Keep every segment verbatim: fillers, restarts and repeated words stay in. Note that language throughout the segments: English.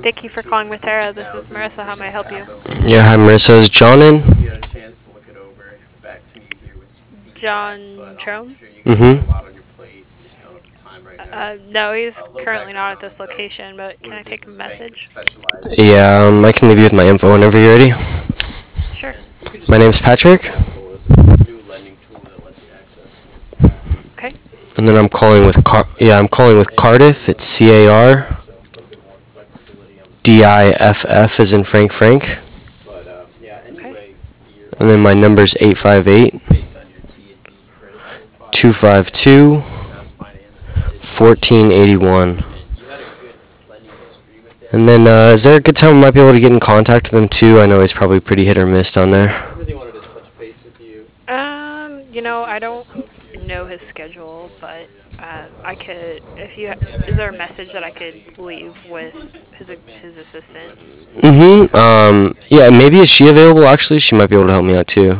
Thank you for calling Matera. This is Marissa. How may I help you? Yeah, hi Marissa. Is John in? John Trone? Mm-hmm. Uh, no, he's currently not at this location, but can I take a message? Yeah, um, I can leave you with my info whenever you're ready. Sure. My name's Patrick, Okay. and then I'm calling with Car- yeah, I'm calling with Cardiff. It's C A R D I F F as in Frank Frank, Okay. and then my number's eight five eight two five two fourteen eighty one. And then, uh, is there a good time I might be able to get in contact with him too? I know he's probably pretty hit or miss down there. Um, you know, I don't know his schedule, but uh, I could, if you, is there a message that I could leave with his his assistant? Mm-hmm. Um, yeah, maybe is she available actually? She might be able to help me out too.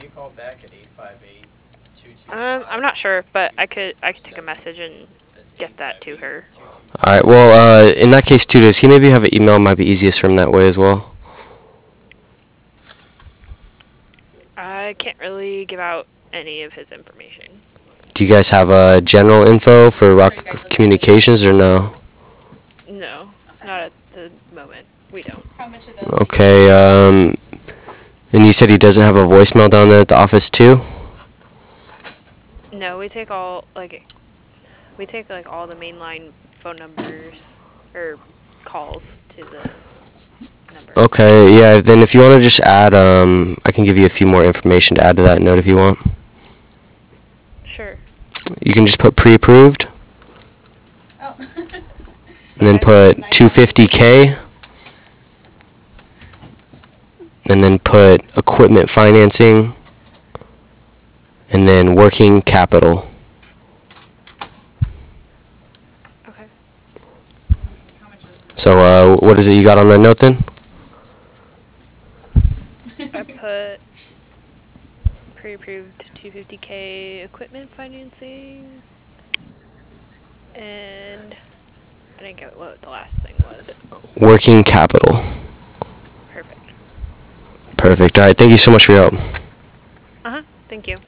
Um, I'm not sure, but I could I could take a message and get that to her. Alright, well, uh, in that case too, does he maybe have an email? Might be easiest for him that way as well. I can't really give out any of his information. Do you guys have a uh, general info for Rock Communications or no? No, not at the moment. We don't. Okay, um, and you said he doesn't have a voicemail down there at the office too? No, we take all like we take like all the mainline phone numbers or calls to the number. Okay, yeah, then if you want to just add, um, I can give you a few more information to add to that note if you want. Sure. You can just put pre-approved, and then Okay. put two hundred fifty K, and then put equipment financing, and then working capital. Okay. So, uh, what is it you got on that note then? I put pre-approved two hundred fifty K equipment financing, and I didn't get what the last thing was. Working capital. Perfect. Perfect. All right, thank you so much for your help. Uh huh. Thank you.